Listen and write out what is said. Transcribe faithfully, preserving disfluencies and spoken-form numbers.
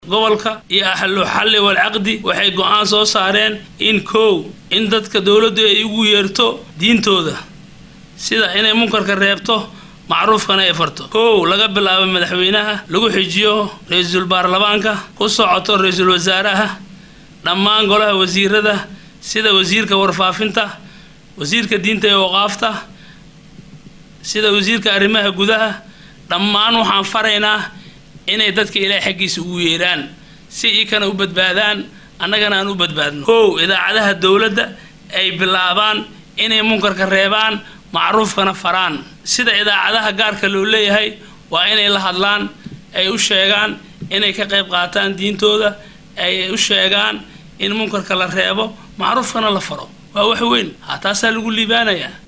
gobolka iyo ahlu xalli wal aqdi waxay go'aan soo saareen in koow in dadka dawladdu ay ugu yeerto diintooda sida inay munkarka reebto macruufkana ay farto koow laga bilaabo madaxweynaha lagu xijiyo ra'iisul baarlamaanka ku socoto ra'iisul wasaaraha dhammaan golaha wasiirada sida wasiirka warfaafinta wasiirka diinta iyo waqaafta sida wasiirka arrimaha gudaha dhammaan waxaan faraynaa inay dadka ilaahay xaqiisa ugu yeeraan si ay kana u badbaadaan annagana aan u badbaadno koow idaacadaha dawladda ay bilaabaan inay munkarka reebaan macruufkana faraan sida idaacadaha gaarka loo leeyahay waa inay la hadlaan ay u sheegaan inay ka qayb qaataan diintooda ay u sheegaan in munkarka la reebo macruufkana la faro waa wax weyn ha taas lagu liibaanayaa